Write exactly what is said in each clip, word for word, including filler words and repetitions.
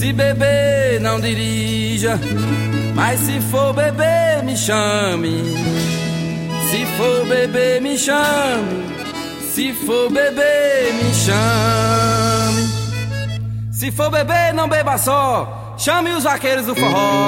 Se beber, não dirija, mas se for beber, me chame. Se for beber, me chame. Se for beber, me chame. Se for beber, não beba só, chame os vaqueiros do forró.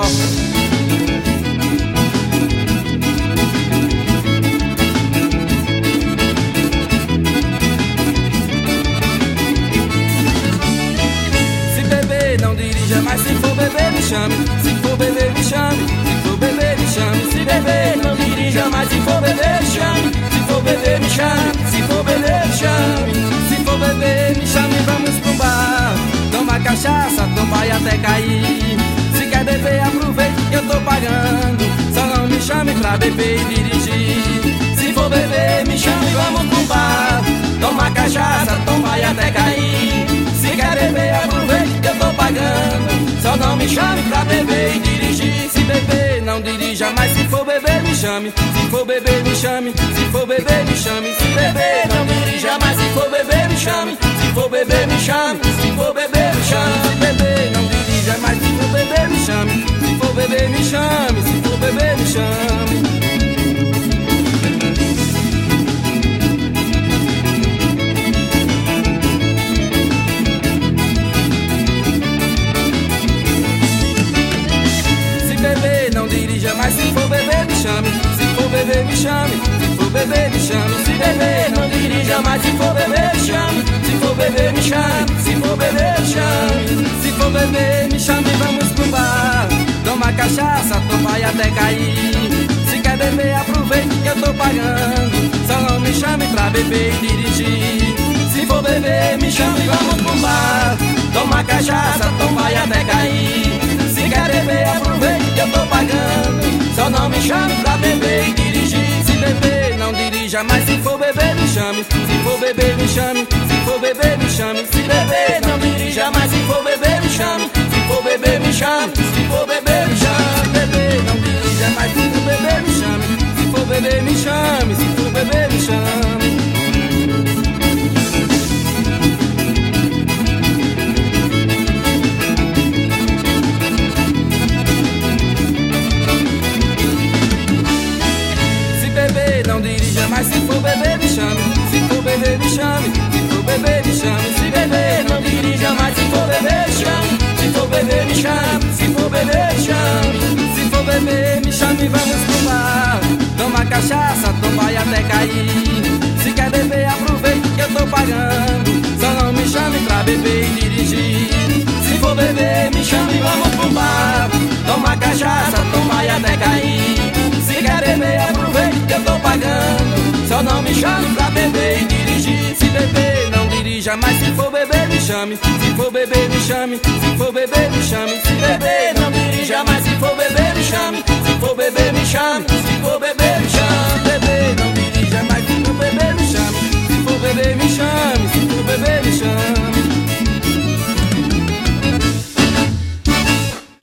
Não dirija, mas se for beber me chame. Se for beber me chame. Se for beber me chame. Se beber não dirija, mas se for beber me chame. Se for beber me chame. Se for beber me chame. Se for beber me chame, vamos pro bar. Toma cachaça, toma e até cair. Se quer beber aproveite que eu tô pagando. Só não me chame pra beber e dirigir. Se for beber me chame, vamos pro bar. Toma cachaça, toma e até cair. Se quer beber aproveite que eu tô pagando. Só não me chame pra beber e dirigir. Se beber não dirija, mas se for beber me chame. Se for beber me chame. Se for beber me chame. Se beber não dirija, mas se for beber me chame. Se for beber me chame. Se for beber me chame. Se beber não dirija, mas se for beber me chame. Se for beber me chame. Se for beber me chame. Mas se for beber me chame. Se for beber me chame. Se for beber me chame. Se beber não dirija, mas se for beber me chame. Se for beber me chame. Se for beber me chame. Se for beber me chame, vamos pro bar. Toma cachaça, toma e até cair. Se quer beber aproveite que eu tô pagando. Só não me chame pra beber e dirigir. Se for beber me chame, vamos pro bar. Toma cachaça, toma e até cair. Se quer beber aproveite que eu tô pagando. Só não me chame pra beber e dirigir. Se beber não dirija, mas se for beber me chame. Se for beber me chame. Se for beber me chame. Se beber não dirija, mas se for beber me chame. Se for beber me chame. Se for beber me chame. Se beber não dirija, mas se for beber me chame. Se for beber me chame. Se for beber me chame. Mas se for beber me chame. Se for beber me chame. Se for beber me chame. Se beber não dirija, mas se for beber me chame. Se for beber me chame. Se for beber me chame. Se for beber me chame, vamos pro bar. Toma cachaça, toma e até cair. Se quer beber aproveite que eu tô pagando. Só não me chame pra beber e dirigir. Se for beber me chame, vamos pro bar. Toma cachaça, toma e até cair. Se quer beber aproveite que eu tô pagando. Só não me chame pra beber e dirigir. Se beber não dirija, mas se for beber me chame. Se for beber me chame. Se for beber me chame. Se beber não dirija, mas se for beber me chame. Se for beber me chame.